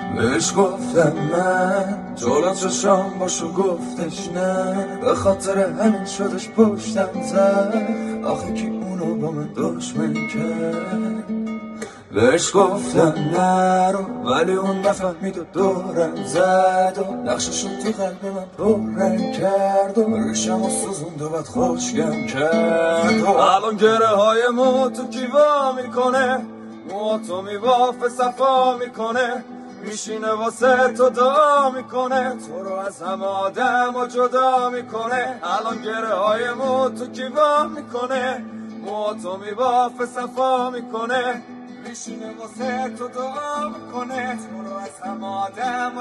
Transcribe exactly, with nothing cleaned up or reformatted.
بهش گفتم من جلو چشام باشو، گفتش نه، به خاطر همین شدش پشتم زد. آخه کی اونو با من دشمن کرد؟ بهش گفتم نرو، ولی اون نفهمید و دورم زد و نقششو تو قلب من پررنگ کرد و ریشم و سوزوند و بد خوشگم کرد. و الان گره های مو تو کیوا میکنه، موهاتو میبافه صفا میکنه، میشینه واسه تو دعا میکنه، تو رو از همه آدم و جدا میکنه. الان گره های مو تو کیوا میکنه، موهاتو میبافه صفا میکنه، میشینه واسه تو دعا میکنه، تو رو از همه آدم